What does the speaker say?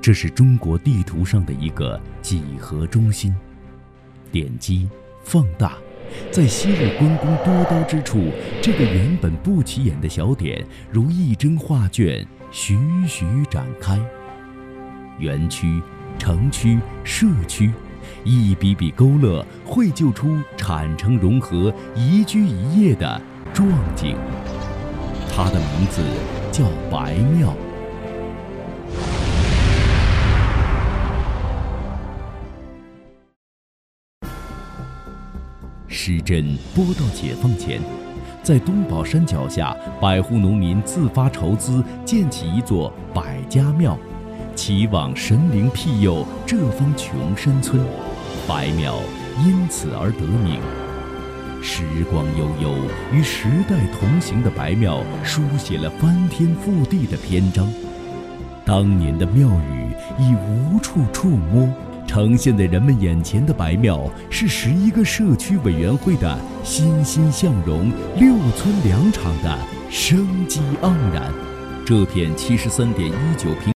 这是中国地图上的一个几何中心。点击放大，在昔日关公多刀之处，这个原本不起眼的小点，如一帧画卷，徐徐展开。园区、城区、社区，一笔笔勾勒，绘就出产城融合、宜居宜业的壮景。它的名字叫白庙。时针拨到解放前，在东宝山脚下，百户农民自发筹资建起一座百家庙，祈望神灵庇佑这方穷山村，白庙因此而得名。时光悠悠，与时代同行的白庙书写了翻天覆地的篇章。当年的庙宇已无处触摸，呈现在人们眼前的白庙是11个社区委员会的欣欣向荣，6村2场的生机盎然。这片73.19平